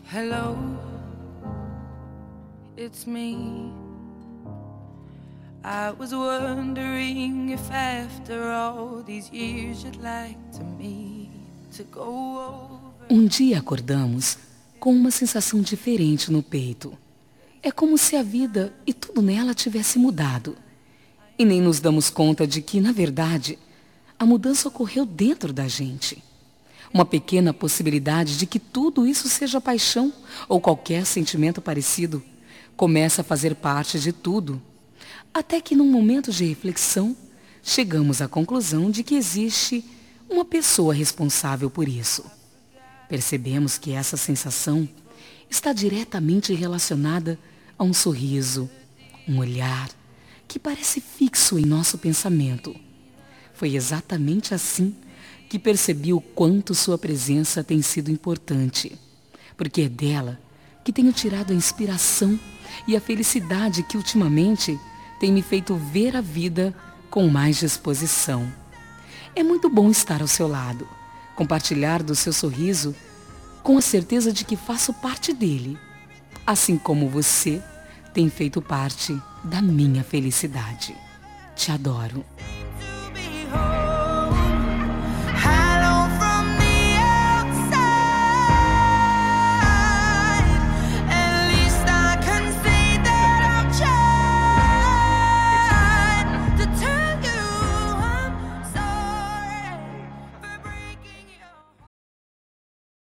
Hello, it's me. I was wondering if after all these years you'd like to me to go over. Um dia acordamos com uma sensação diferente no peito. É como se a vida e tudo nela tivesse mudado. E nem nos damos conta de que, na verdade, a mudança ocorreu dentro da gente. Uma pequena possibilidade de que tudo isso seja paixão ou qualquer sentimento parecido começa a fazer parte de tudo. Até que, num momento de reflexão, chegamos à conclusão de que existe uma pessoa responsável por isso. Percebemos que essa sensação está diretamente relacionada a um sorriso, um olhar que parece fixo em nosso pensamento. Foi exatamente assim que percebi o quanto sua presença tem sido importante, porque é dela que tenho tirado a inspiração e a felicidade que ultimamente tem me feito ver a vida com mais disposição. É muito bom estar ao seu lado, compartilhar do seu sorriso com a certeza de que faço parte dele, assim como você tem feito parte da minha felicidade. Te adoro.